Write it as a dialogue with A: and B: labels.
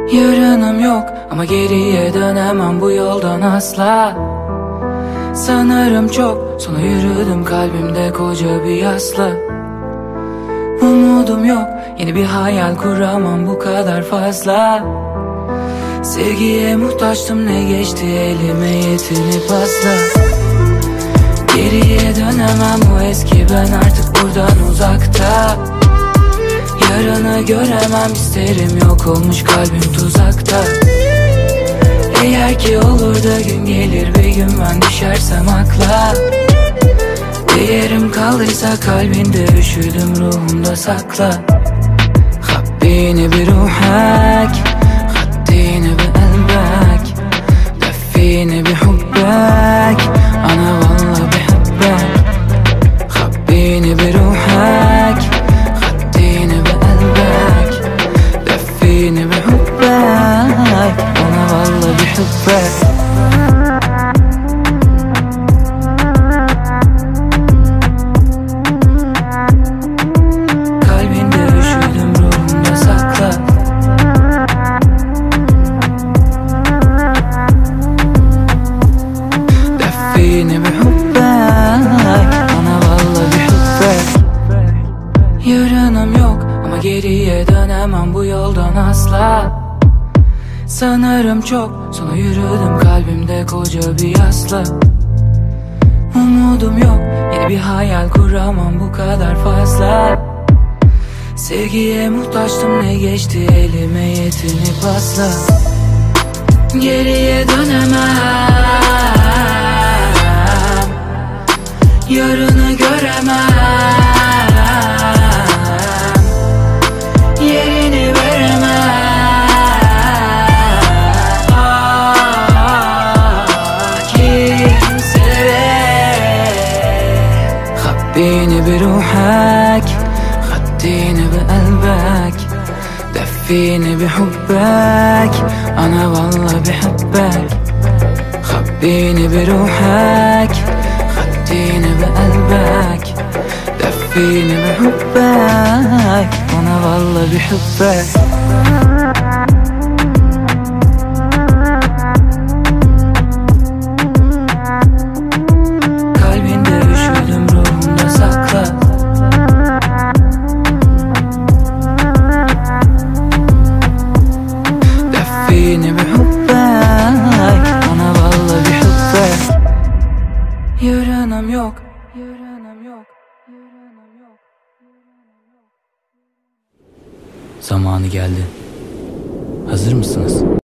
A: Yarınım yok ama geriye dönemem bu yoldan asla. Sanırım çok sonra yürüdüm, kalbimde koca bir yasla. Umudum yok, yeni bir hayal kuramam bu kadar fazla. Sevgiye muhtaçtım, ne geçti elime yetinip asla. Geriye dönemem, o eski ben artık buradan uzakta. Yarını göremem, isterim, yok olmuş kalbim tuzakta. Eğer ki olur da gün gelir bir gün ben düşersem akla. Değerim kaldıysa kalbinde, üşüdüm ruhumda sakla. Habbini بروحك خديني بقلبك دفيني بحبك أنا والله بحبك خبيني بروحك خديني بقلبك دفيني بحبك أنا والله بحبك. Yarınım yok ama geriye dönemem bu yoldan asla. Sanırım çok sonra yürüdüm, kalbimde koca bir yasla. Umudum yok, yeni bir hayal kuramam bu kadar fazla. Sevgiye muhtaçtım, ne geçti elime yetinip asla. Geriye dönemem, yarını göremem, yerini veremem. Kimseye خبيني بروحك خديني بقلبك دفيني بحبك أنا والله بحبك خبيني بروحك خديني بقلبك دفيني بحبك أنا والله بحبك. Kalbinde üşüdüm ruhumda sakla. دفيني بحبك أنا والله بحبك. Yarınım yok, yarınım yok, yarınım yok.
B: Zamanı geldi. Hazır mısınız?